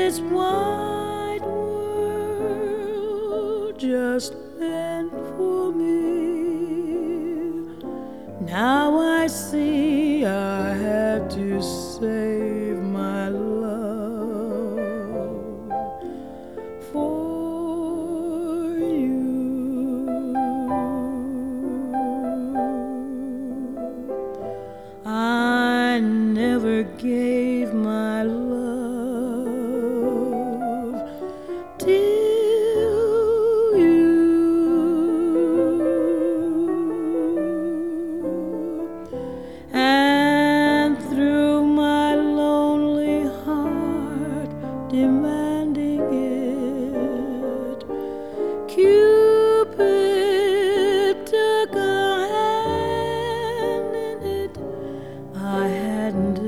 this wide world just meant for me. Now I see I had to save my love for you. I never gave my love till you, and through my lonely heart demanding it, Cupid took a hand in it. I hadn't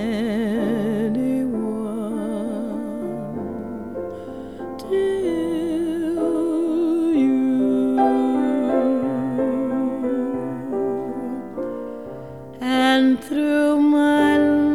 anyone till you, and through my